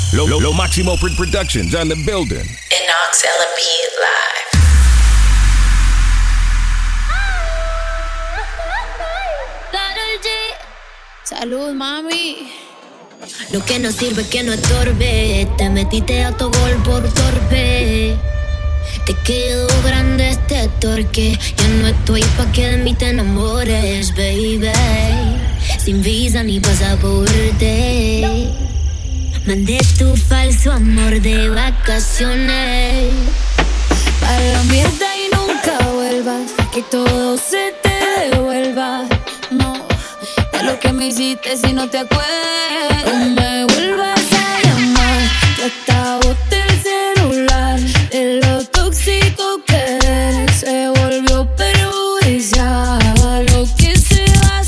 Lo Máximo Productions on the building. Inox LP Live. Salud, mami. Lo que no sirve que no estorbe. Te metiste a tu gol por torpe. Te quedó grande este torque. Ya no estoy pa' que de mí te enamores, baby. Sin visa ni pasaporte. Mandé tu falso amor de vacaciones. Para la mierda y nunca vuelvas. Que todo se te devuelva. No, de lo que me hiciste si no te acuerdas. No me vuelvas a llamar. Ya está boté el celular. De lo tóxico que eres se volvió perjudicial. Lo que se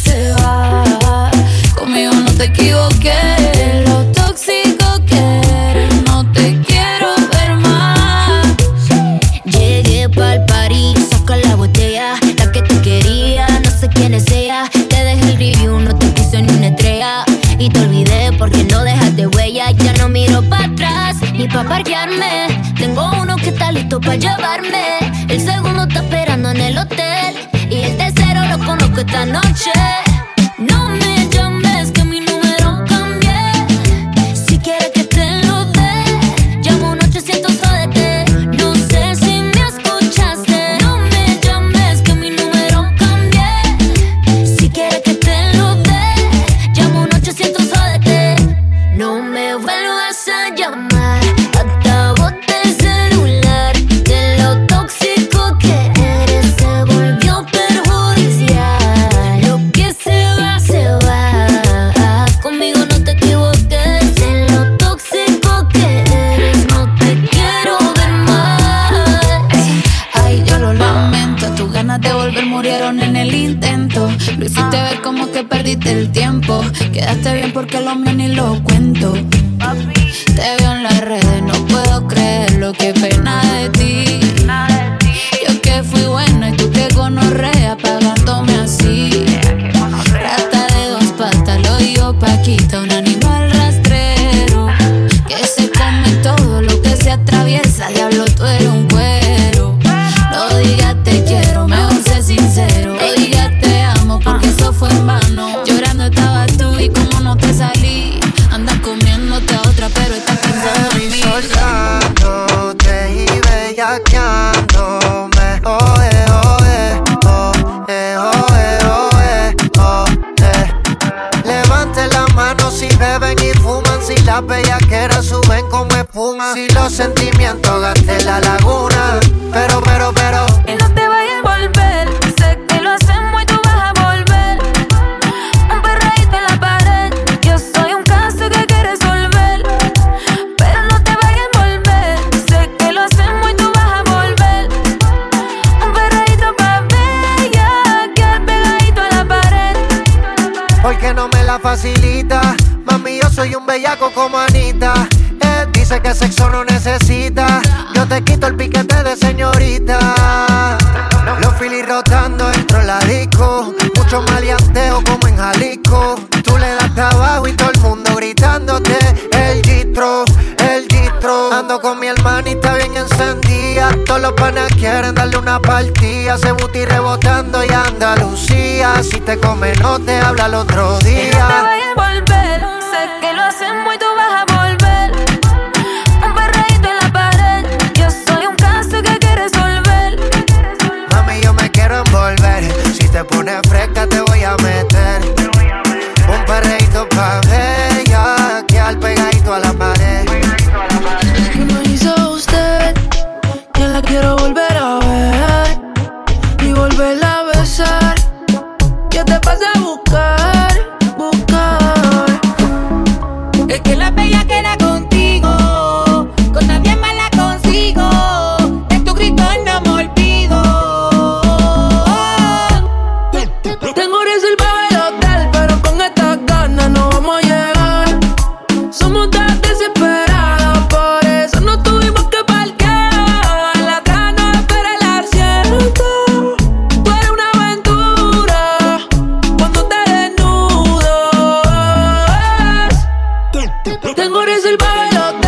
va. Conmigo no te equivoqué. De lo tóxico que eres no te quiero ver más. Llegué pa'l party, saca la botella. La que te quería, no sé quién es ella. Te dejé el review, no te puse ni una estrella. Y te olvidé porque no dejaste huella. Ya no miro para atrás ni pa' parquearme. Tengo uno que está listo pa' llevarme. El segundo está esperando en el hotel. Y el tercero lo conozco esta noche. No me llames que mi número cambié. Si quieres que te lo dé, llamo un 800 jódete. No sé si me escuchaste. No me llames que mi número cambié. Si quieres que te lo dé, llamo un 800 jódete. No me vuelvas a llamar. Hasta boté el celular. De lo tóxico que eres se volvió perjudicial. Lo que se va, se va. Conmigo no te equivoques. De lo tóxico que eres no te quiero ver más. Ay, yo lo lamento. Tus ganas de volver murieron en el intento. Lo hiciste ver como que perdiste el tiempo. Quedaste bien porque lo mío ni lo cuento. Te veo en las redes, no puedo creerlo. Qué pena de ti. Yo que fui buena y tú que gonorrea pagándome así. Rata de dos patas, lo digo Paquita, un animal rastrero que se come todo lo que se atraviesa. Diablo, tú eres un cuero. No digas te quiero, mejor sé sincero. No digas te amo porque eso fue en vano. Llorando estabas tú y como no te salí. Andas comiéndote a otra pero estás pensando en mí. Soltándote y bellaqueándome. Levante la mano si beben y fuman. Si las bellaqueras suben como espuma. Si los sentimientos gasté la laguna. Pero Y no te vayas a volver. Sé que lo hacemos y tú vas a volver. Un perreíto en la pared. Yo soy un caso que hay que resolver. Pero no te vayas a volver. Sé que lo hacemos y tú vas a volver. Un perreíto pa' bella. Que pegadito a la pared. porque no me la facilita. Mami, yo soy un bellaco como Anita. Dice que sexo no necesita. Yo te quito el piquete de señorita. Los filis rotando dentro de la disco. Mucho maleanteo como en Jalisco. Tú le das trabajo y todo el mundo gritándote el distro, el distro. Ando con mi hermanita bien encendida. Todos los panas quieren darle una partida. Se booty rebotando y Andalucía. Si te come no te habla el otro día. Y no te vayas a volver. Sé que lo hacemos y tú vas a volver. Un perreíto en la pared. Yo soy un caso que hay que resolver. Mami, yo me quiero envolver. Si te pones fresca te voy a meter. Un perreíto pa' bella, que al pegadito a la pared. ¿Qué me hizo usted? Que la quiero volver a ver y volverla a besar. ¿Qué te pasa a buscar? Es que la bella queda contigo. Con nadie más la consigo. De tu grito no me olvido. Tengo reservado el hotel, pero con estas ganas no vamos a llegar. Somos tan desesperados, por eso no tuvimos que parquear. La gana espera el asiento. Tú eres una aventura cuando te desnudas. Tengo reservado el hotel.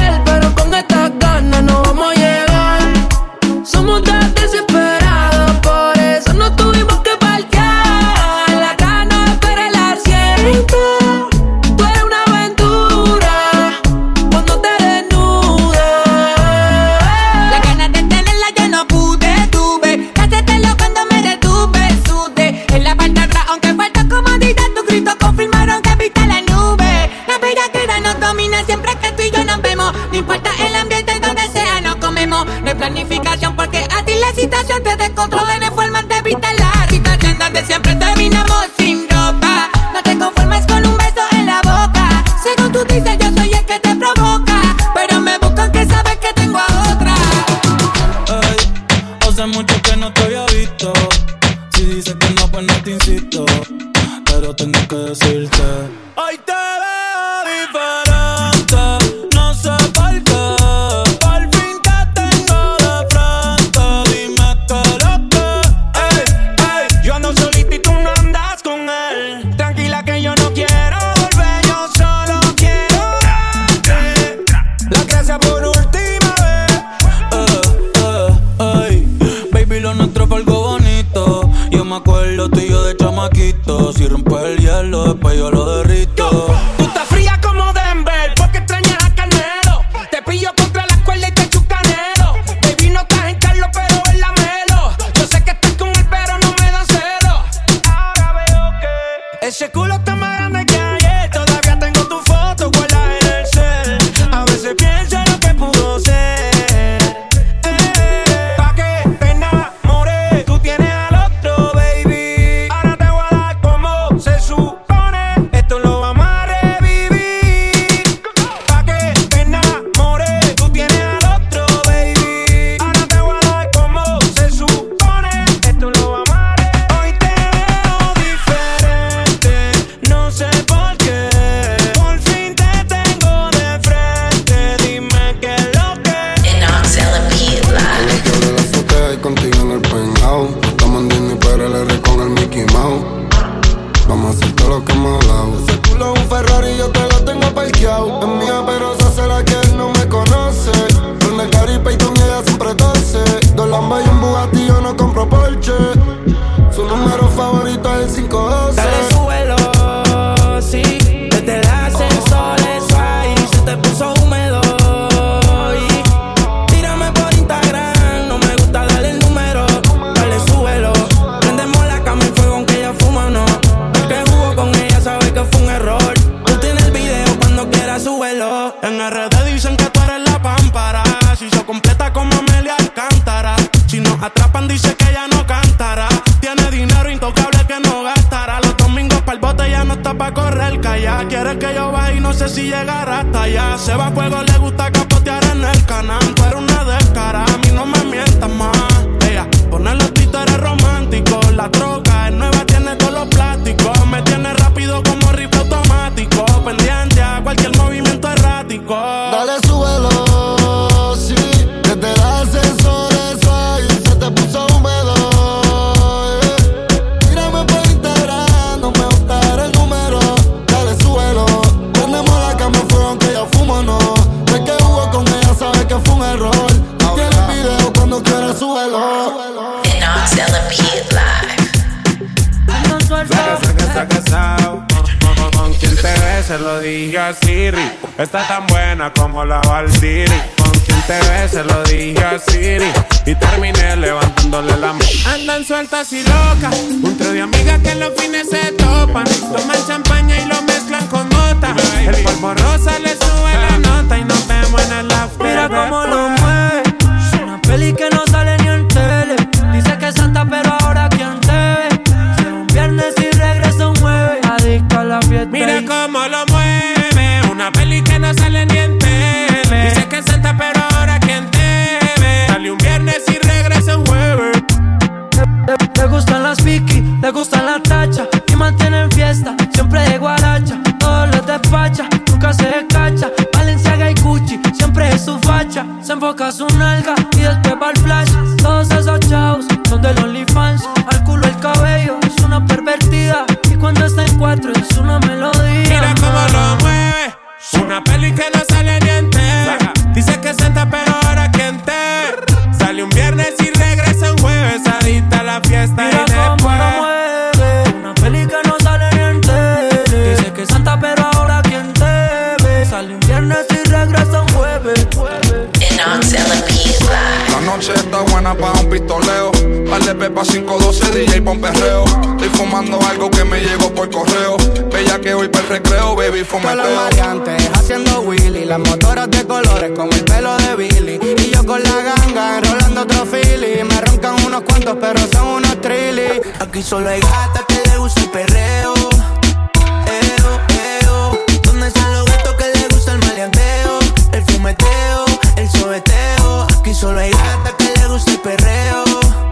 chamaquito. Si rompe el hielo, después yo lo derrito. Tú estás fría como Denver, porque extrañas a Carmelo. Te pillo contra la cuerda y te echo canelo. Baby, no estás en Carlos, pero en la Melo. Yo sé que estás con él, pero no me dan celo. Ahora veo que ese culo está más grande que ayer. Todavía tengo tu foto guardada en el cel. A veces pienso lo que pudo ser. Pa' que te enamores, tú tienes al otro, baby. Ahora te voy a dar como se supone. Esto lo vamos a revivir. Pa' que te enamores, tú tienes al otro, baby. Ahora te voy a dar como se supone. Esto lo vamos a revivir. Hoy te veo diferente, no sé por qué. Por fin te tengo de frente. Dime qué es lo que. Inox LP Live. Que le la foto y contigo en el penthouse. Estamos en Disney, pero el con el Mickey Mouse. Vamos a hacer todo lo que hemos hablado. Ese culo es un Ferrari y yo te lo tengo parqueado. Es mía, pero esa será que él no me conoce. Con el Gary Payton y ella siempre tose. Dos Lambas y un Bugatti, yo no compro Porsche. Su número favorito es el 512. Dale, súbelo, sí. Desde el ascensor, eso ahí se te puso húmedo. Y tírame por Instagram, no me gusta darle el número. Dale, súbelo. Prendemos la cama en fuego aunque ella fuma, no. El que jugó con ella sabe que fue un error. Tú tienes el video cuando quieras, súbelo. En RD dicen que tú eres la pámpara. Si se completa como Amelia Alcántara. Si nos atrapan dice que ella no cantará. Tiene dinero intocable que no gastará. Los domingos pa'l bote ya no está pa' correr calla. Quiere que yo vaya y no sé si llegará hasta allá. Se va a fuego, le gusta capotear en el canal. Tú eres una descara, a mí no me mientas más. Ella pone los títeres románticos. La troca es nueva, tiene todos los plásticos. Me tiene rápido como rifle automático. Pendiente a cualquier movimiento errático. Dale, súbelo, sí. Desde el ascensor, eso ahí se te puso húmedo. Tírame por Instagram, no me gusta dar el número. Dale, súbelo. Prendemos la cama en fuego aunque ella fuma, no. El que jugó con ella sabe que fue un error. Tiene el video cuando quieras, súbelo. Inox LP Live. Con quien te ves se lo dije a Siri. Está tan buena como la Valkyrie. Con quien te ves se lo dije a Siri. Y terminé levantándole la mano. Andan sueltas y locas. Un trío de amigas que en los fines se topan. Toman champaña y lo mezclan con nota. El polvo rosa le sube la nota. Y nos vemos en el after. Mira cómo lo mueve. Es una peli que no sale ni en tele. Dice que es santa pero ahora ¿quién te ve? Si un viernes y regresa un jueves. Adicta a la fiesta. Mira cómo lo mueve. Una peli que no sale ni en tele. Dice que es santa pero ahora ¿quién te ve? Sale un viernes y regresa un jueves. Le gustan las piqui, le gustan las tachas. Y mantienen fiesta, siempre de guaracha. Todos los despacha, nunca se descacha. Balenciaga y Gucci, siempre es su facha. Se enfoca su nalga y después va el flash. Todos esos chavos son del OnlyFans. Al culo el cabello, es una pervertida. Y cuando está en cuatro es una melodía. Mira cómo lo mueve. Una peli que no sale ni en tele. Dice que es santa pero ahora ¿quién te ve? Sale un viernes y regresa un jueves. Adicta a la fiesta. Mira y cómo después lo mueve. Una peli que no sale ni en tele. Dice que es santa pero ahora ¿quién te ve? Sale un viernes y regresa un jueves. Inox LP Live. La noche está buena para un pistoleo. Dale pepa 512, DJ pon perreo. Estoy fumando algo que me llegó por correo. Bella que voy para el recreo, baby, fumeteo. Todos los variantes haciendo Willy. Las motoras de colores como el pelo de Billy. Y yo con la ganga enrolando otro Philly. Me roncan unos cuantos pero son unos trilly. Aquí solo hay gatas que le gusta el perreo. ¿Dónde están los gatos que le gusta el maleanteo? El fumeteo, el sobeteo. Aquí solo hay gatas que le gusta el perreo.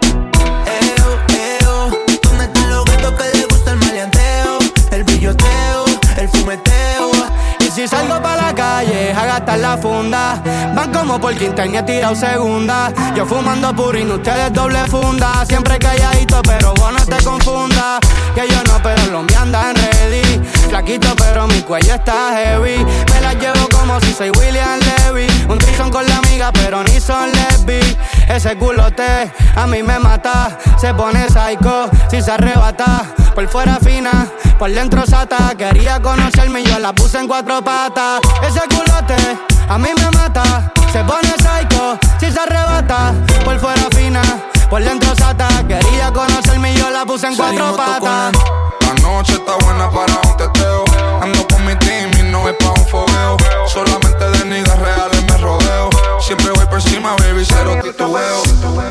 ¿Dónde están los gatos que le gusta el maleanteo? El brilloteo, el fumeteo. Y si salgo pa' la calle a gastar la funda, van como por quinta y he tirado segunda. Yo fumando purín, ustedes doble funda. Siempre calladito, pero vos no te confundas. Que yo no, pero los me andan ready. Flaquito, pero mi cuello está heavy. Me las llevo como si soy William Levy. Un trison con la amiga, pero ni son lesbi. Ese culote a mí me mata. Se pone psycho si se arrebata. por fuera fina, por dentro sata. Quería conocerme y yo la puse en 4 patas. Ese culote a mí me mata, se pone psycho si se arrebata. Por fuera fina, por dentro sata. Quería conocerme y yo la puse en 4 patas. La noche está buena para un teteo. Ando con mi team y no es pa' un fogueo. Solamente de niggas reales me rodeo. Siempre voy por encima, baby, cero titubeo.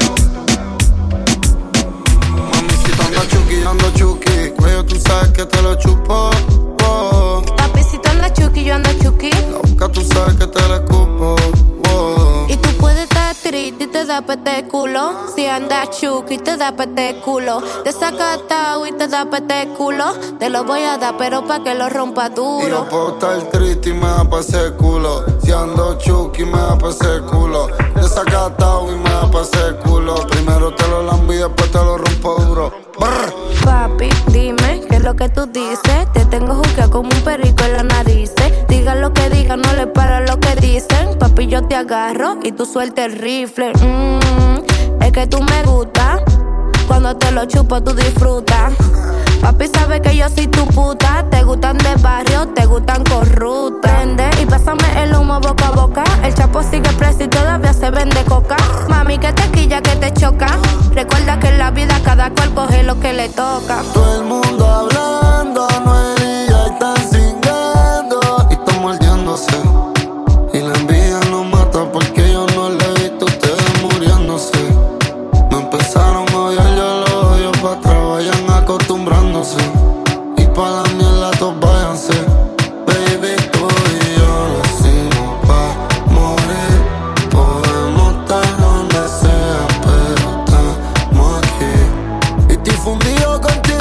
Ando chuki, cuello tú sabes que te lo chupo. Oh. Papi, si tú andas chuki, yo ando chuki. La boca tú sabes que te la escupo. Oh. Y tú puedes estar triste y te da pete culo. Si andas chuki, te da pete culo. Desacatado y te da pete culo. Te lo voy a dar, pero pa' que lo rompa duro. Y yo puedo estar triste y me da pa' ese culo. Si ando chuki, me da pa' ese culo. Desacatado y me da pa' ese culo. Primero te lo lambo y después te lo rompo duro. Brr. Papi, dime, ¿qué es lo que tú dices? Te tengo juzgado como un perico en la nariz. Diga lo que diga, no le paro lo que dicen. Papi, yo te agarro y tú suelta el rifle. Es que tú me gusta. Cuando te lo chupo, tú disfrutas. Papi sabe que yo soy tu puta. Te gustan de barrio, te gustan corruptas. Prende y pásame el humo boca a boca. El chapo sigue preso y todavía se vende coca. Mami, que te quilla, que te choca. Recuerda que en la vida cada cual coge lo que le toca. Todo el mundo hablando, no hay día y están cingando. Y están mordiéndose. Y la envidia nos mata porque yo no le he visto a ustedes muriéndose. Me empezaron a odiar, yo los odio pa' atrás, vayan acostumbrándose. Y pa' la mierda todos váyanse. Baby, tú y yo nacimos pa' morir. Podemos estar donde sea, pero estamos aquí. Y estoy fundido contigo.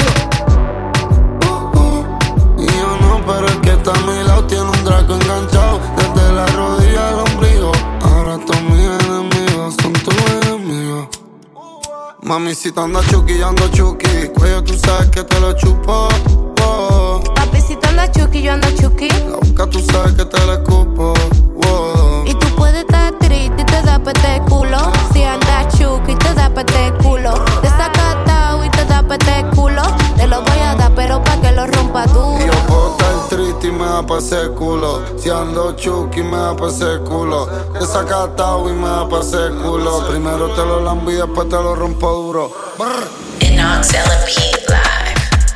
Y yo no, pero el que está a mi lado tiene un Draco enganchado desde la rodilla al ombligo. Ahora todos mis enemigos son tus enemigos. Mami, si te andas chuki, yo ando chuki. Cuello tú sabes que te lo chupo. Oh. Papi, si tú andas chuki, yo ando chuki. La boca tú sabes que te la escupo. Oh. Y tú puedes estar triste y te da pete culo. Si andas chuki, te da pete culo. Desacatado y te da pete culo. Te lo voy a dar, pero pa' que lo rompa duro. Y yo puedo estar triste y me da pa' ese culo. Si ando chuki, me da pa' ese culo. Desacatado y me da pa' ese culo. Primero te lo lambo y después te lo rompo duro. Brr. Inox LP Live.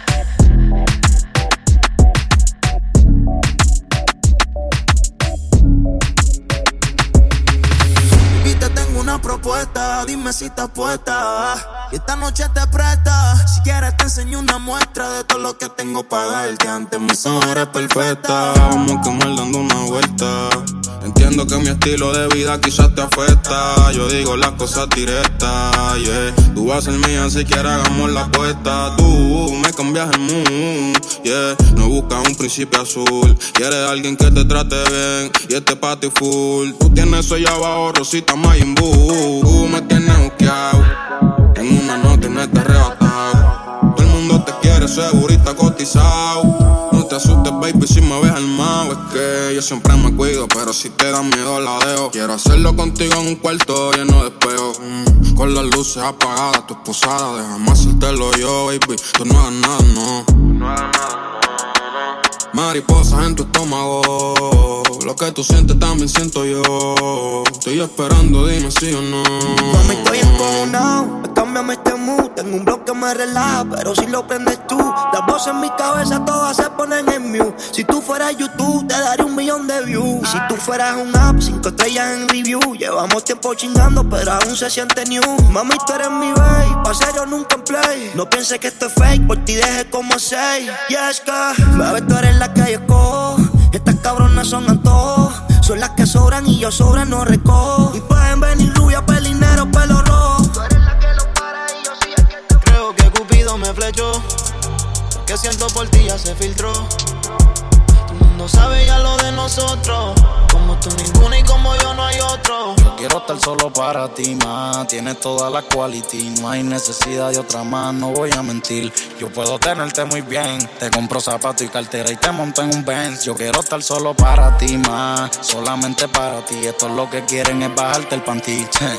Y te tengo una propuesta, dime si estás puesta. Y esta noche te presta. Si quieres te enseño una muestra de todo lo que tengo para darte. Ante mis ojos eres perfecta. Vamos a quemar dando una vuelta. Entiendo que mi estilo de vida quizás te afecta. Yo digo las cosas directas, yeah. Tú vas a ser mía si quieres hagamos la apuesta. Tú me cambias el mood, yeah. No buscas un príncipe azul. Quieres alguien que te trate bien y este pa' ti full. Tú tienes eso allá abajo, Rosita Mayimbu. Tú me tienes buqueado. En una noche no te arrebatado. Todo el mundo te quiere, segurita cotizado. No te asustes, baby, si me ves armado. Es que yo siempre me cuido, pero si te da miedo la dejo. Quiero hacerlo contigo en un cuarto lleno de espejos. Con las luces apagadas, tu esposada. Déjame hacértelo yo, baby. Tú no hagas nada, no. Mariposas en tu estómago. Lo que tú sientes también siento yo. Estoy esperando, dime sí o no. Mami, estoy encojonado. Cámbiame este mood. Tengo un blog que me relaja, pero si lo prendes tú. Las voces en mi cabeza todas se ponen en mute. Si tú fueras YouTube, te daría 1 millón de views. Si tú fueras un app, 5 estrellas en review. Llevamos tiempo chingando, pero aún se siente new. Mami, tú eres mi babe, pa' serio nunca en play. No pienses que esto es fake, por ti dejé como 6. Y es que, bebé, tú eres la que yo escojo. Estas cabronas son antojos. Son las que sobran y yo sobran no recojo. Y pueden venir rubia, pelinero, pelo rojo. Tú eres la que lo para y yo sí es que te... Creo que Cupido me flechó. Lo que siento por ti ya se filtró. Todo el mundo sabe ya lo de nosotros. Como tú ninguno y como yo no hay otro. Yo quiero estar solo para ti, ma. Tienes toda la quality. No hay necesidad de otra más, no voy a mentir. Yo puedo tenerte muy bien. Te compro zapatos y cartera y te monto en un Benz. Yo quiero estar solo para ti, ma. Solamente para ti. Esto es lo que quieren es bajarte el panty.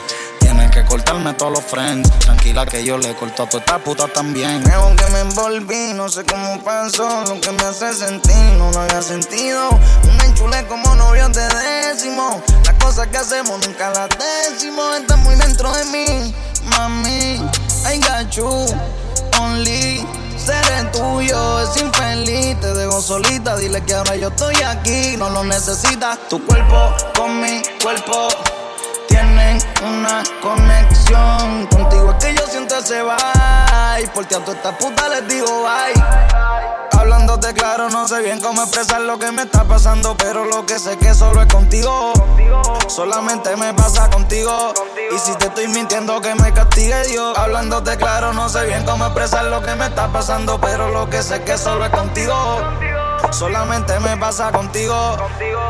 Tienes que cortarme todos los friends. Tranquila que yo le corto a tu esta puta también. Creo que me envolví, no sé cómo pasó. Lo que me hace sentir no lo había sentido. Me enchulé como novios de décimo. Las cosas que hacemos nunca las decimos. Estás muy dentro de mí, mami. I got you, only. Seré tuyo, es infeliz. Te dejo solita, dile que ahora yo estoy aquí. No lo necesitas. Tu cuerpo con mi cuerpo tienen una conexión. Contigo es que yo siento ese vibe. Por ti a toda esta puta les digo bye. Hablándote claro, no sé bien cómo expresar lo que me está pasando, pero lo que sé que solo es contigo. Solamente me pasa contigo. Y si te estoy mintiendo, que me castigue Dios. Hablándote claro, no sé bien cómo expresar lo que me está pasando, pero lo que sé que solo es contigo. Solamente me pasa contigo.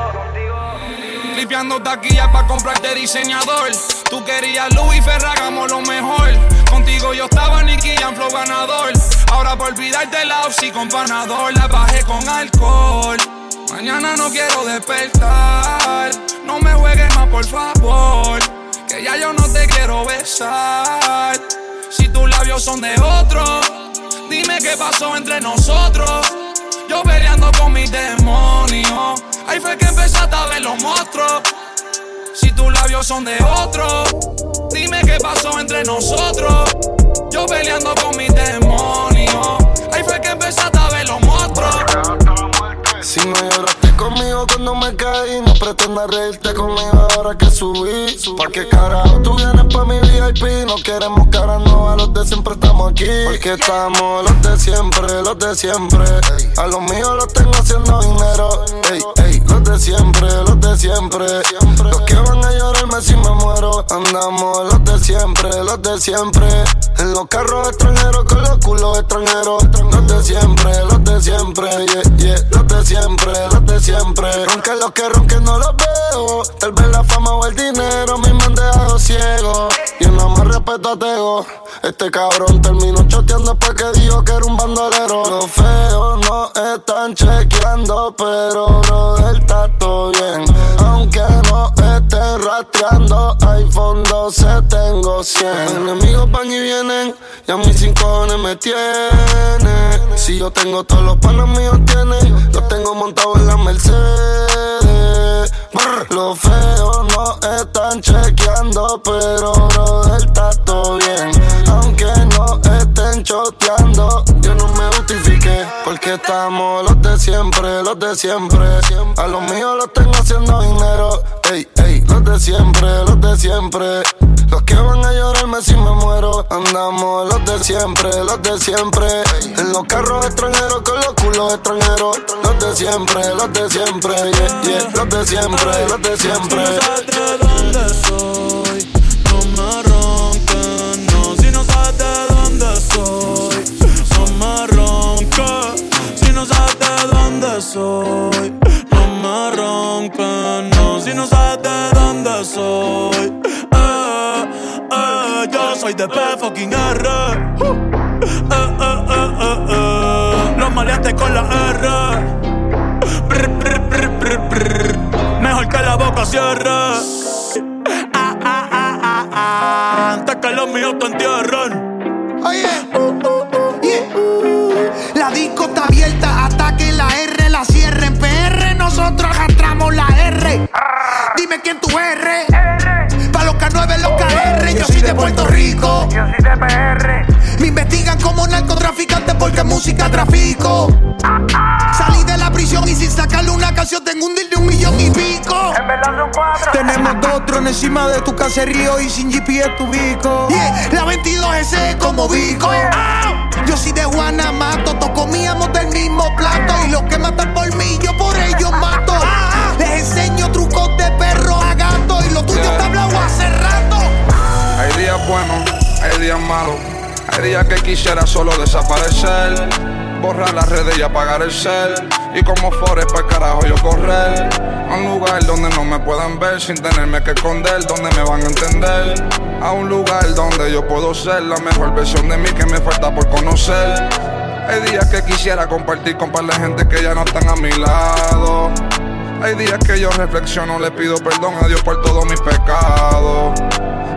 Limpiando taquillas pa' comprarte diseñador. Tú querías Louis Ferragamo lo mejor. Contigo yo estaba Nicky Jam flow ganador. Ahora por olvidarte la Oxy con Panadol. La bajé con alcohol. Mañana no quiero despertar. No me juegues más por favor, que ya yo no te quiero besar. Si tus labios son de otro, dime qué pasó entre nosotros. Yo peleando con mis demonios. Ahí fue que empezaste a ver los monstruos. Si tus labios son de otro, dime qué pasó entre nosotros. Yo peleando con mis demonios. Ahí fue que empezaste a ver los monstruos. Si no lloraste conmigo cuando me caí, no pretendas reírte conmigo ahora que subí. ¿Pa' qué carajo tú vienes pa' mi VIP? No queremos caras nuevas, los de siempre estamos aquí. Porque estamos los de siempre, los de siempre. A los míos los tengo haciendo dinero. Ey, ey, los de siempre, los de siempre. Los que van a llorarme si me muero. Andamos los de siempre, los de siempre. En los carros extranjeros con los culos extranjeros. Los de siempre, yeah, yeah. Los de siempre, los de siempre. Ronquen los que ronquen no los veo. Tal vez la fama o el dinero me han dejado ciego. Y no más respeto a Tego. Este cabrón terminó choteando después que dijo que era un bandolero. Los feos no están chequeando, pero brother está todo bien. Aunque no estén rastreando, iPhone 12 tengo 100. Enemigos van y vienen, y a mis 5 cojones me tienen. Si yo tengo todos los panos míos tienen, los tengo montados en la Mercedes. Brr, los feos no están chequeando, pero brother está todo bien. Aunque no estén choteando, yo no me justifiqué, porque estamos los de siempre, los de siempre. A los míos los tengo haciendo dinero. Ey, ey, los de siempre, los de siempre. Los que van a llorarme si me muero. Andamos los de siempre, los de siempre. En los carros extranjeros con los culos extranjeros. Los de siempre, yeah, yeah. Los de siempre, los de siempre. Si no sabes de dónde soy, no me ronques, no. Si no sabes de dónde soy, no me ronques. Si no sabes de dónde soy, no me ronques, no. Si no sabes de dónde soy, yo soy de P fucking R. Los maleantes con la R. Mejor que la boca cierre. Antes que los míos te entierren. Oye, la disco está abierta hasta que la R la cierren. PR, nosotros arrastramos la R. Dime quién tú eres. Pa' los K9, los KR. Yo soy de Puerto Rico. Yo soy de PR. Me investigan como narcotraficante porque música trafico. Salí de la prisión y sin sacarle una canción tengo un deal de 1,5 millones. En verdad son 4. Tenemos 2 drones encima de tu caserío y sin GPS tu bico. Yeah, la 22S como bico. Yo soy de Guanamato, todos comíamos del mismo plato. Y los que matan por mí, yo por ellos mato. Les enseño trucos de perro a gato. Y lo tuyo está hablado hace rato. Hay días buenos, hay días malos. Hay días que quisiera solo desaparecer, borrar las redes y apagar el cel. Y como Forrest pa'l carajo yo correr a un lugar donde no me puedan ver sin tenerme que esconder, donde me van a entender. A un lugar donde yo puedo ser la mejor versión de mí que me falta por conocer. Hay días que quisiera compartir con par de gente que ya no están a mi lado. Hay días que yo reflexiono, le pido perdón a Dios por todos mis pecados.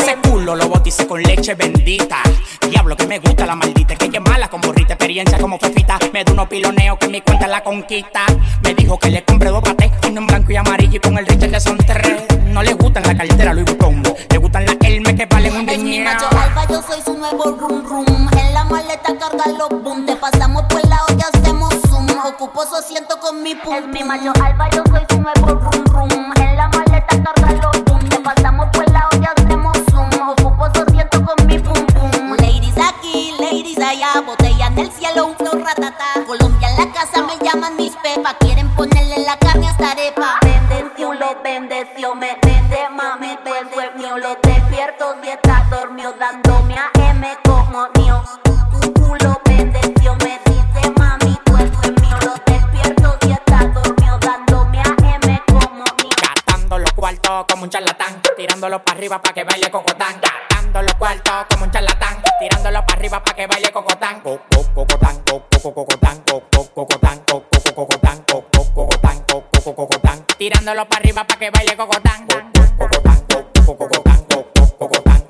leche bendita. Diablo que me gusta la maldita, que ella es mala con burrita, experiencia como fefita. Me da unos piloneos que en mi cuenta la conquista. Me dijo que le compré 2 patés, uno en blanco y amarillo y con el Richard que son 3. No le gustan la cartera Louis Vuitton, le gustan las Hermes que valen un Es mi dinero. macho alfa, yo soy su nuevo rum rum. En la maleta carga los boom. Te pasamos por la olla, hacemos zoom. Ocupo su asiento con mi pum. Es mi macho alfa, yo soy su nuevo rum rum. En la maleta carga los boom. Te pasamos por la olla, hacemos zoom. Ocupo su asiento con mi pum pum. Ladies aquí, ladies allá. Botella en el cielo, un flow ratata. Colombia en la casa me llaman mis pepas. Quieren ponerle la carne hasta arepa. Bendición, lo bendición, me vende mami, tú el mío. Lo despierto si estás dormido, dándome a M como mío. Tu culo bendición, me dice mami, tú el mío. Lo despierto si estás dormido, dándome a M como mío. Gastando los cuartos como un charlatán, tirándolo para arriba pa' que baile cocotán. Gastando los cuartos como un charlatán, tirándolo para arriba pa' que baile cocotán. Cocotán, cocotán, cocotán, cocotán, cocotán. Tirándolo para arriba pa' que baile cocotán. Cocotán, cocotán, cocotán,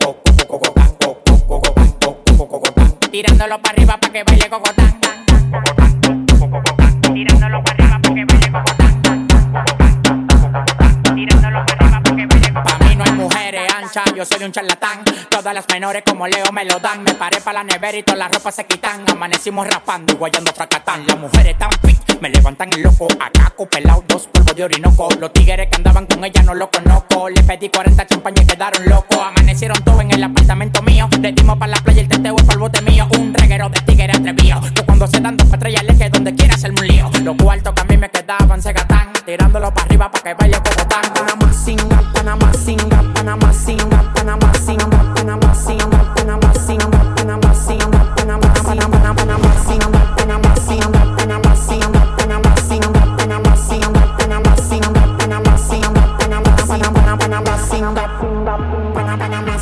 cocotán. Tirándolo para arriba pa' que baile cocotán. Tirándolo para arriba pa' que baile cocotán. Tirándolo para arriba pa' que baile cocotán. Pa' mí no hay mujeres anchas, yo soy un charlatán. Todas las menores como Leo me lo dan. Me paré pa' la nevera y todas las ropas se quitan. Amanecimos rapando y guayando fracatán. Las mujeres tan fit, me levantan el loco. Acaco, pelao, 2 polvos de orinoco. Los tigres que andaban con ella no los conozco. Le pedí 40 champañas y quedaron locos. Amanecieron todos en el apartamento mío. Le dimos pa' la playa, el teteo es polvote mío. Un reguero de tigres atrevido. Pues cuando se dan 2 patrullas le que donde quiera hacerme un lío. Los cuartos que a mí me quedaban se gatan. Tirándolo para arriba pa' que baile cocotán. Panamá singa, Panamá singa, Panamá singa, Panamá singa, Panamá singa, Panamá singa, Panamá singa, Panamá singa, Panamá singa, Panamá singa, Panamá singa, Panamá singa, Panamá singa, Panamá singa, Panamá singa, Panamá singa, Panamá singa, Panamá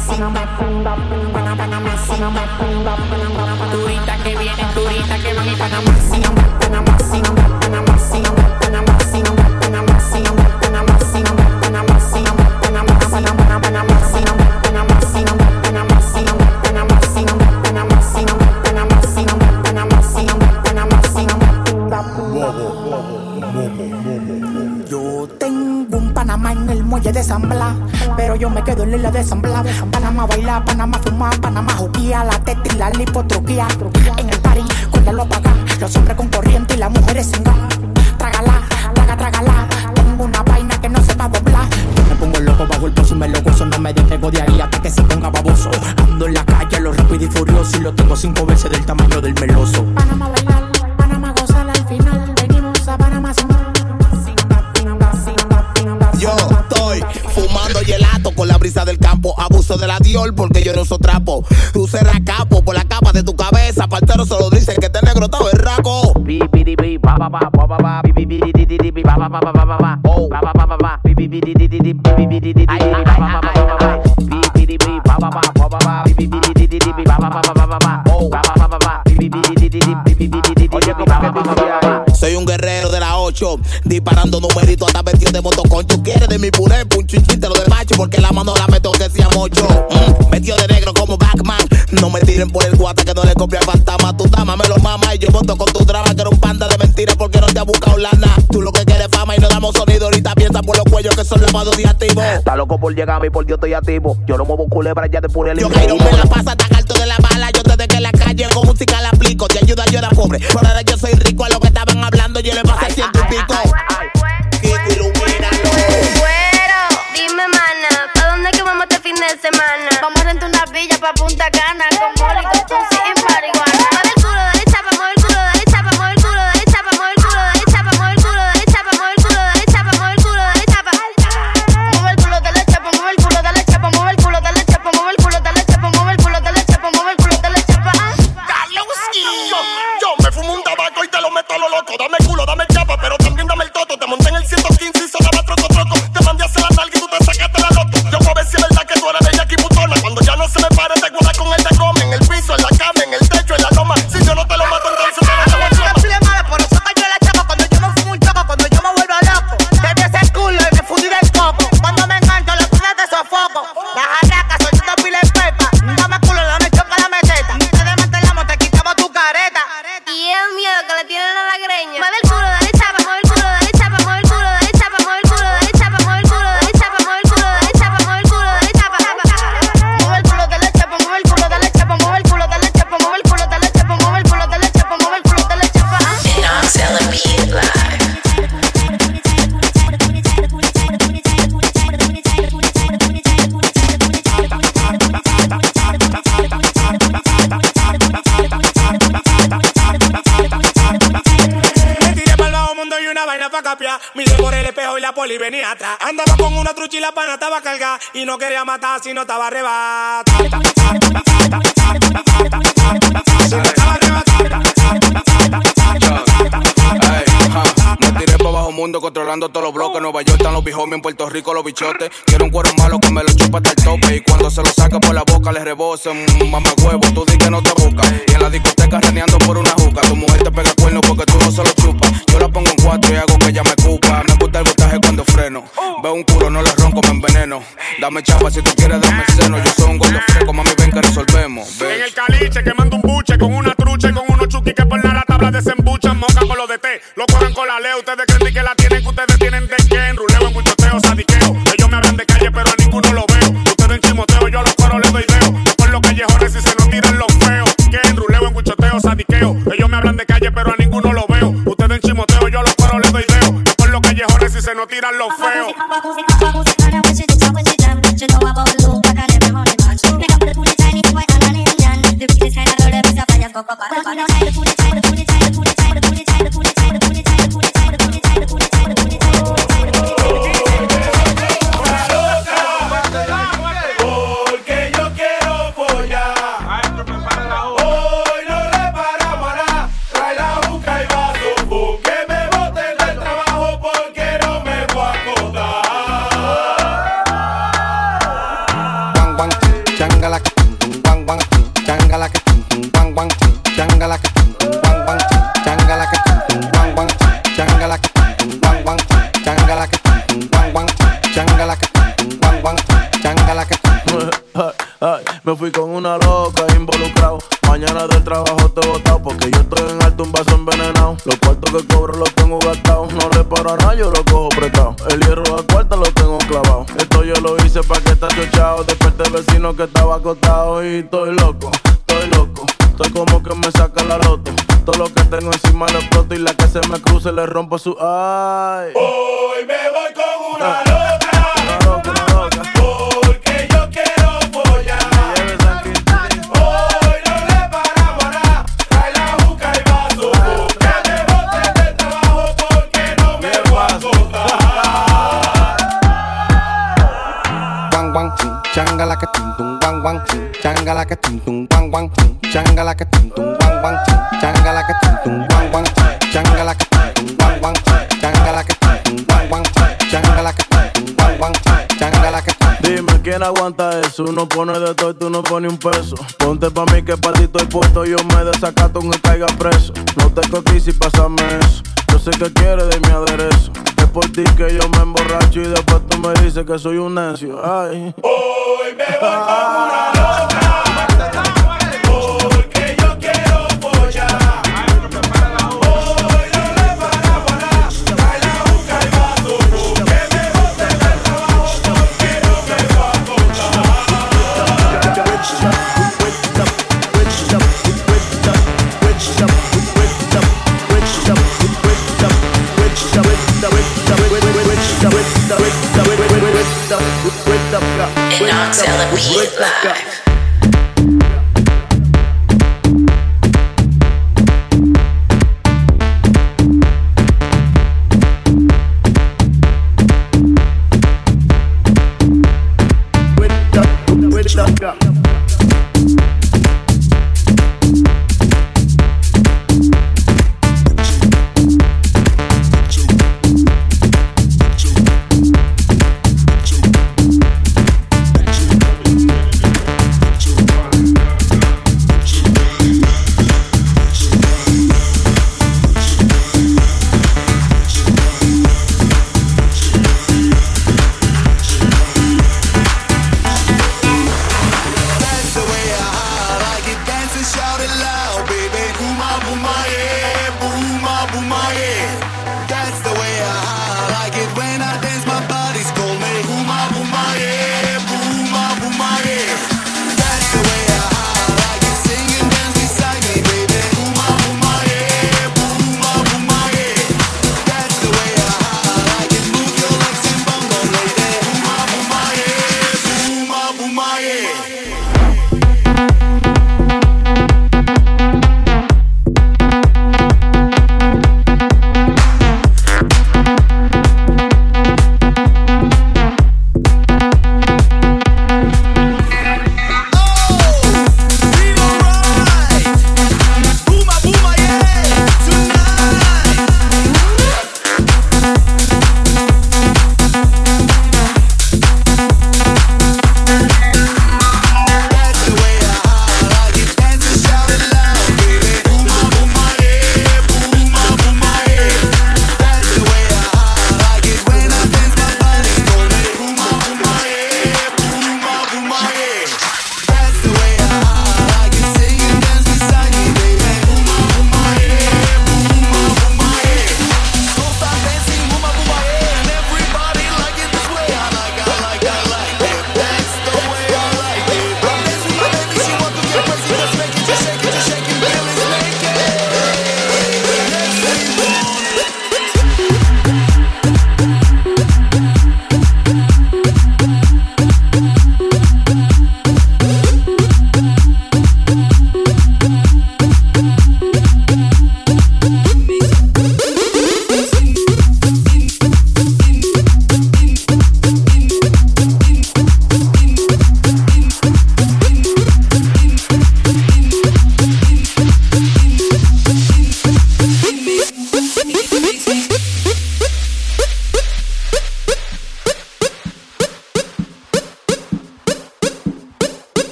singa, turista que viene, turista que van y Panamá singa, Panamá singa, Panamá singa, Panamá singa, Panamá singa, Panamá singa, Panamá singa, Panamá singa, Panamá singa, Panamá singa, Panamá singa, Panamá singa, Panamá singa, Panamá singa, Yo tengo un Panamá en el muelle de San Blas, pero yo me quedo en la isla de San Blas. Panamá baila, Panamá fuma, Panamá juquía, la teta y la lipotruquía. En el party, cuando lo paga, los hombres con corriente y las mujeres sin gas. Trágala, trágala, tengo una vaina que no se va a doblar. Yo me pongo loco bajo el pozo y me lo gozo, no me despego de ahí hasta que se ponga baboso. Ando en la calle, lo rápido y furioso y lo tengo 5 veces del tamaño del meloso. Panamá bailar, Panamá gozar al final, venimos a Panamá sin. Yo estoy fumando gelato con la brisa del campo. Abuso de la Dior porque yo no uso trapo. Tú cerras capo por la capa de tu cabeza. Partero solo dice que este negro está berraco. Soy un guerrero de la 8, disparando numeritos hasta vestido de motoconcho. Quieres de mi puré, un chinchín te lo despacho, porque la mano la meto que sea mocho. Vestido de negro como Batman. No me tiren por el guata que no le copia al fantasma. Tu dama me lo mama y yo voto con tu drama. Que era un panda de mentiras porque no te ha buscado lana. Tú lo que quieres fama y no damos sonido. Ahorita piensa por los cuellos que son lavados de activos. Está loco por llegar a mí, por Dios estoy activo. Yo no muevo culebra, ya te pone el yo Cairo me la pasa tan alto de la bala. Yo te dejé en la calle, con música la aplico. Te ayuda, yo era pobre, pero ahora yo soy rico. A lo que estaban hablando yo le pasé 100 y pico. Kiko, ilumínalo. Bueno, dime mana, ¿pa' dónde que vamos este fin de semana? Vamos a rentar una villa pa' Punta Cana, con Molly, con Tusi y marihuana. Mueve el culo, dale chapa, mueve el culo, dale chapa, mueve el culo, dale chapa, mueve el culo, dale chapa, mueve el culo, dale chapa, mueve el culo, dale chapa, mueve el culo, dale chapa. Mueve el culo, dale chapa, mueve el culo, dale chapa, mueve el culo, dale chapa, mueve el culo, dale chapa, mueve el culo, dale chapa, mueve el culo, dale chapa. Yo me fumo un tabaco y te lo meto a lo loco. Dame culo, dame chapa, pero también dame el Miré por el espejo y la poli venía atrás. Andaba con una trucha y la pana estaba cargada. Y no quería matar si no estaba arrebata. Me tiré pa' bajo mundo controlando todos los bloques. Nueva York están los bijomes, en Puerto Rico los bichotes. Quiero un cuero malo que me lo chupa hasta el tope. Y cuando se lo saca por la boca le rebocen. Mamá huevo, tú di que no te busca. Y en la discoteca reneando por una juca. Tu mujer te pega cuerno porque tú no se lo chupas. Yo la pongo en 4 y hago que ella me cupa. Me gusta el botaje cuando freno. Veo un culo, no le ronco, me enveneno. Dame chapa si tú quieres, dame el seno. Yo soy un gordo fresco, mami, ven que resolvemos. Ven. En el caliche quemando un buche con una trucha y con unos chuquis que por la tabla desembuchan. Mocan con los de té, lo corren con la ley. Ustedes creen que la tienen, que ustedes tienen de qué. En ruleo, en buchoteo, sadiqueo. Ellos me hablan de calle, pero a ninguno lo veo. Ustedes en chimoteo, yo a los coros les doy veo. Por los callejones si se nos tiran los feos. Que en ruleo, en buchoteo, sadiqueo. Ellos me hablan de calle, pero a ninguno lo veo. Ustedes en chimoteo, yo a los coros les doy veo. Por los callejones si se nos tiran los feos. Porque yo quiero follar. Hoy no reparamos nada. Trae la juca y vaso. Que me boten del trabajo porque no me voy a acordar. Guang guang, changala que guang guang, changala que guang guang, changala que guang guang, changala que guang guang, changala que guang guang, changala que guang guang, changala que guang guang, changala que. Me fui con una loca involucrado. Mañana del trabajo te he botado porque yo estoy en alto, un vaso envenenado. Los cuartos que cobro los tengo gastados. No le paro a nada, yo lo cojo prestado. El hierro a cuarta lo tengo clavado. Esto yo lo hice pa' que esté chochado. Desperté el vecino que estaba acostado. Y estoy loco, estoy loco. Estoy como que me saca la loto. Todo lo que tengo encima lo exploto. Y la que se me cruce le rompo su ay. Hoy me voy con una loca. Una loca, una loca. Porque yo quiero follar. Hoy no le paramos nada. Trae la juca y vaso. Que me boten del trabajo porque no me voy a acordar. Guang guang, changala que guang guang, changala que guang guang, changala que guang guang, changala que guang guang, changala que guang guang, changala que guang guang, changala que guang guang, changala que. Dime quién aguanta eso. Uno pone de todo y tú no pones un peso. Ponte pa' mí que pa' ti estoy puesto. Yo me desacato aunque caiga preso. No te coquís y pásame eso. Yo sé que quieres de mi aderezo. Es por ti que yo me emborracho y después tú me dices que soy un necio. Ay. Hoy me voy con una loca. Porque yo quiero follar. Hoy no le paramos nada. Trae la juca y vaso. Que me boten del trabajo porque no me voy a acordar. Knox LP Live.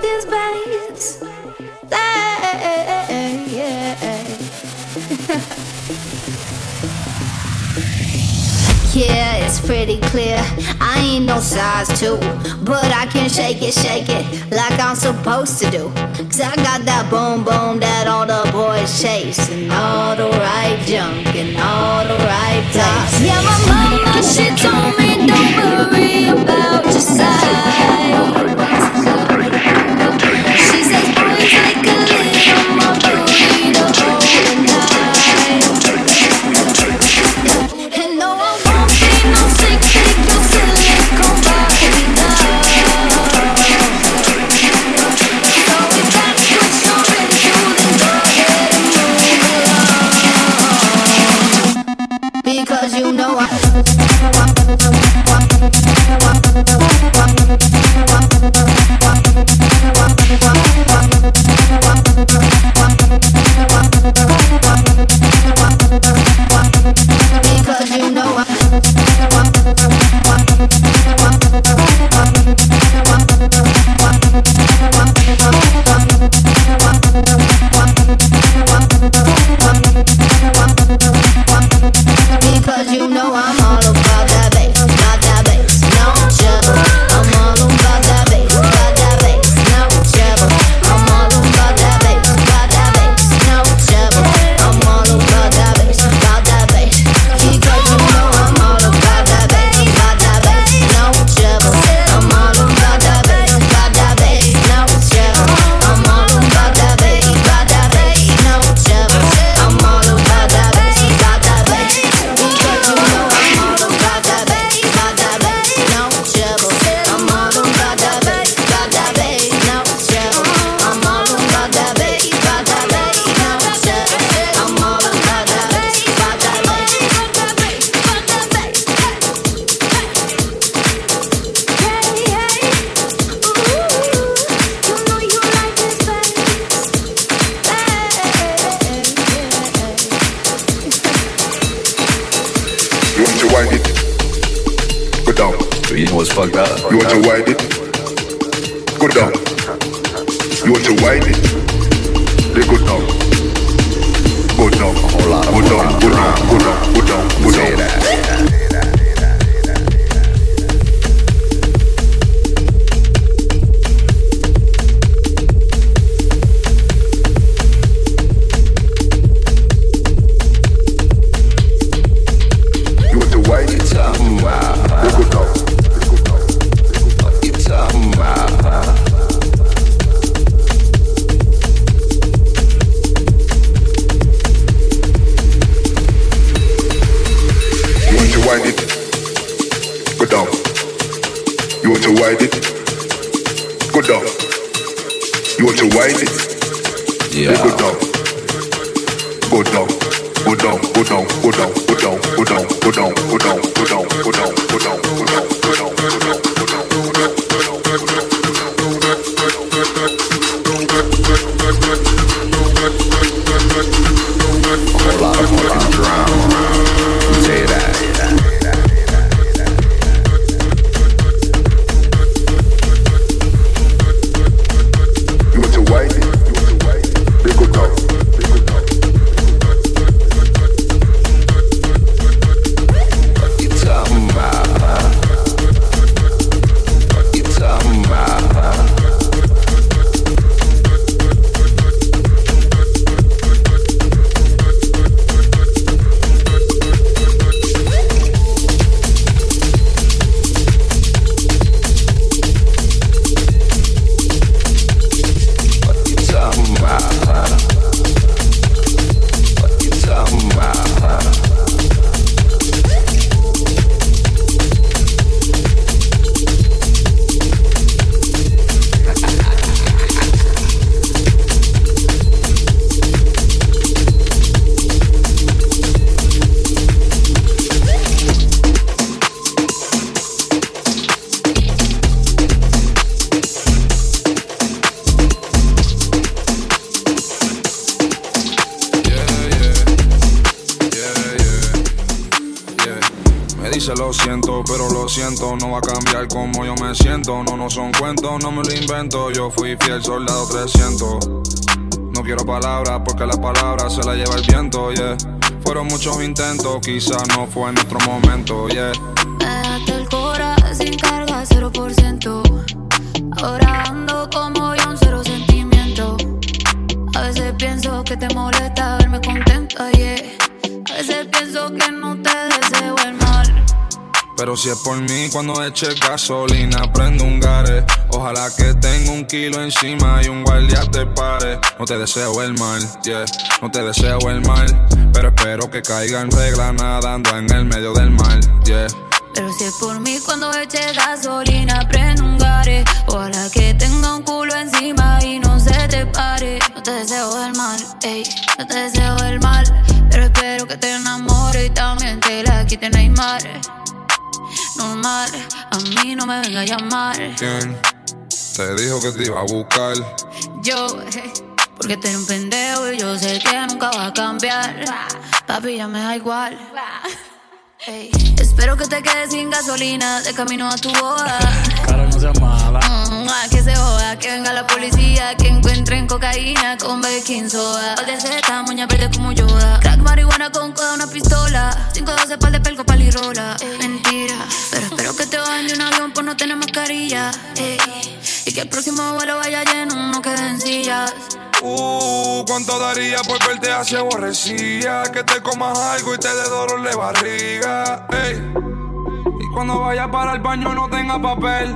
like this bass? Yeah, it's pretty clear. I ain't no size 2, but I can shake it like I'm supposed to do. 'Cause I got that boom boom that all the boys chase, and all the right junk in all the right place. Yeah, my mama, she told me don't worry about your size. She says boys like a little more booty to hold the night. And no, I won't be no sick pick, your silicone body now. So if that's what you're into, then go ahead and move along. Because you know fucked up. You want to wind it? Go down. You want to wind it? Then go down. Go down. A whole lot of go down. Go down. Go down. Go down. Go down. Say that. It's a dice lo siento, pero lo siento, no va a cambiar como yo me siento. No son cuentos, no me lo invento. Yo fui fiel soldado 300. No quiero palabras porque las palabras se las lleva el viento, yeah. Fueron muchos intentos, quizás no fue en nuestro momento, yeah. Me dejaste el cora sin carga, 0%. Ahora ando como yo, un cero sentimiento. A veces pienso que te molesta verme contenta, yeah. A veces pienso que no te deseo el mal. Pero si es por mí, cuando eche gasolina, prendo un gare. Ojalá que tenga 1 kilo encima y un guardia te pare. No te deseo el mal, yeah, no te deseo el mal. Pero espero que caiga en regla nadando en el medio del mar, yeah. Pero si es por mí, cuando eche gasolina, prendo un gare. Ojalá que tenga un culo encima y no se te pare. No te deseo el mal, ey, no te deseo el mal. Pero espero que te enamore y también te la quite Neymar. Normal, a mí no me venga a llamar. ¿Quién te dijo que te iba a buscar? Yo, porque tú eres un pendejo y yo sé que nunca va a cambiar. Papi, ya me da igual. Hey. Espero que te quedes sin gasolina de camino a tu boda. Cara, no seas mala. Que se joda, que venga la policía, que encuentren cocaína con baking soda. Pal de seta, moña verde como Yoda. Crack, marihuana con coda, una pistola. 512 pal de pelco, pal y rola. Mentira, pero espero que te bajen de un avión por no tener mascarilla. Y que el próximo vuelo vaya lleno, no queden sillas. ¿Cuánto daría por verte así aborrecida? Que te comas algo y te dé dolor de barriga, ey. Y cuando vayas para el baño no tenga papel,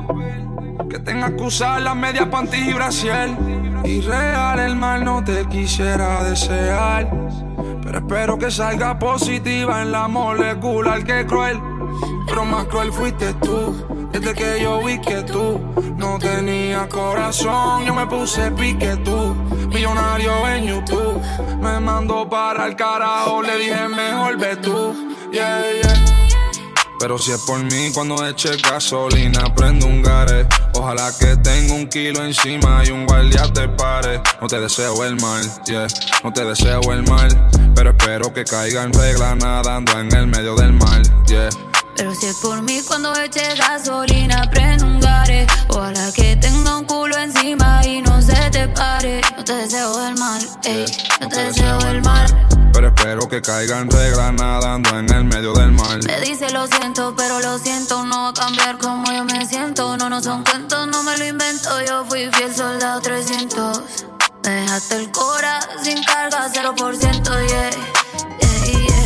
que tengas que usar las medias panties y brasier. Irreal, el mal no te quisiera desear, pero espero que salga positiva en la molecular. Que cruel, pero más cruel fuiste tú. Desde que yo vi que tú no tenías corazón, yo me puse pique tú. Millonario en YouTube, me mandó para el carajo, le dije mejor ve tú, yeah, yeah. Pero si es por mí, cuando eche gasolina, prendo un gare. Ojalá que tenga 1 kilo encima y un guardia te pare. No te deseo el mal, yeah, no te deseo el mal. Pero espero que caiga en regla nadando en el medio del mar, yeah. Pero si es por mí, cuando eche gasolina, prendo un gare. Ojalá que tenga un culo encima y no se te pare. No te deseo el mal, ey, no te deseo el mal. Pero espero que caiga en regla nadando en el medio del mar. Me dice lo siento, pero lo siento, no va a cambiar como yo me siento. No son cuentos, no me lo invento. Yo fui fiel soldado 300. Me dejaste el cora sin carga, 0%, yeah, yeah, yeah.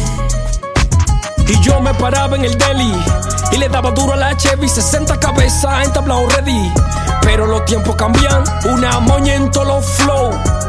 Y yo me paraba en el deli y le daba duro a la Chevy, 60 cabezas entablado ready. Pero los tiempos cambian, una moña en todos los flow.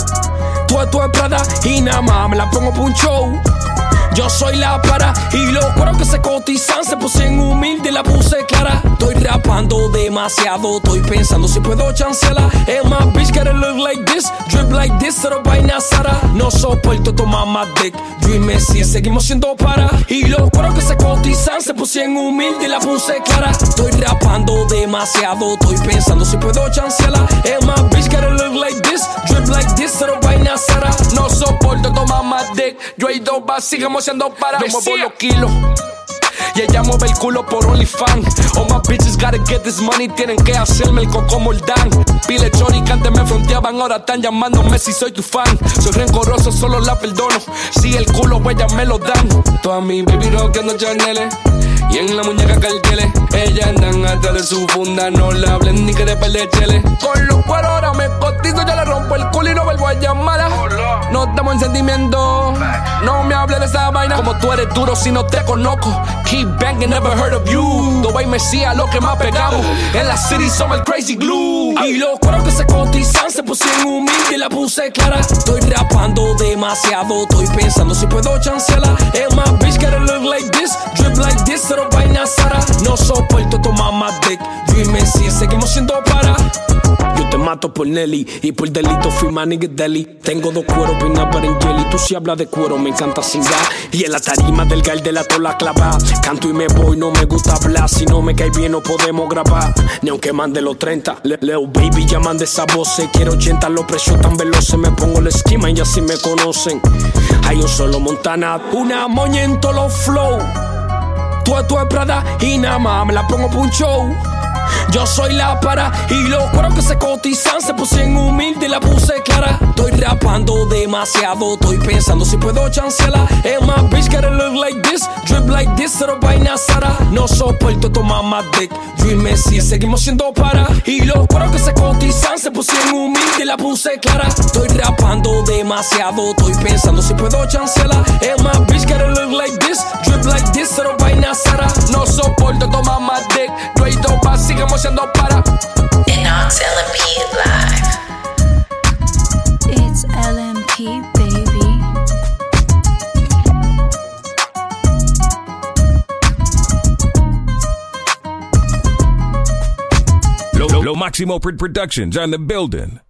Tú es Prada y nada más me la pongo pa' un show. Yo soy la para y los cueros que se cotizan se pusieron humilde y la puse clara. Estoy rapando demasiado, estoy pensando si puedo chancearla. And my bitch gotta look like this, drip like this, cero vaina Sara. No soporto tomar más dick, yo y Messi seguimos siendo para. Y los cueros que se cotizan se pusieron humilde y la puse clara. Estoy rapando demasiado, estoy pensando si puedo chancearla. And my bitch gotta look like this, drip like this, cero vaina Sara. No soporto tomar más dick, yo y dos vas, sigamos siendo para. Yo muevo los kilos y ella mueve el culo por OnlyFans. All my bitches gotta get this money, tienen que hacerme el coco moldán. Pile chori que antes me fronteaban, ahora están llamándome si soy tu fan. Soy rencoroso, solo la perdono, si el culo ellas me lo dan. Toda mi baby rockeando Chanel y en la muñeca carteles. Ellas andan atrás de su funda, no le hablen ni que de perder chele. Con los cueros ahora me cotizo, yo le rompo el culo y no vuelvo a llamarla. No estamos en sentimiento, no me hables de esa vaina. Como tú eres duro si no te conozco. Keep banging, never heard of you. Dubai Mesía, lo que más pegamos. En la city somos el crazy glue. Y los cueros que se cotizan se pusieron humilde y la puse clara. Estoy rapando demasiado, estoy pensando si puedo chancearla. And my bitch gotta look like this, drip like this, cero vaina Sara. No soporto tomar más dick, yo y Messi seguimos siendo para. Yo te mato por Nelly y por delito fui nigga deli. Tengo 2 cueros peinados para en jelly. Tú si hablas de cuero me encanta cingar. Y en la tarima del gal de la tola clava. Canto y me voy, no me gusta hablar. Si no me cae bien no podemos grabar. Ni aunque mande los 30. Leo baby ya mande esa voz. Quiero 80, los precios tan veloces. Me pongo la esquema y así me conocen. Hay un solo Montana, una moña en todos los flow. Esto es Prada y nada más me la pongo por un show. Yo soy la para y los cueros que se cotizan se pusieron humilde y la puse clara. Estoy rapando demasiado, estoy pensando si puedo chancearla. And my bitch gotta look like this, drip like this, cero vaina Sara. No soporto tomar más dick, Dream Messi, seguimos siendo para. Y los cueros que se cotizan se pusieron humilde y la puse clara. Estoy rapando demasiado, estoy pensando si puedo chancearla. And my bitch gotta look like this, drip like this, cero vaina Sara. No soporto tomar más dick, no hay dopa, sigamos siendo para. Inox LMP Live. It's LMP, baby. Lo Maximo Productions on the building.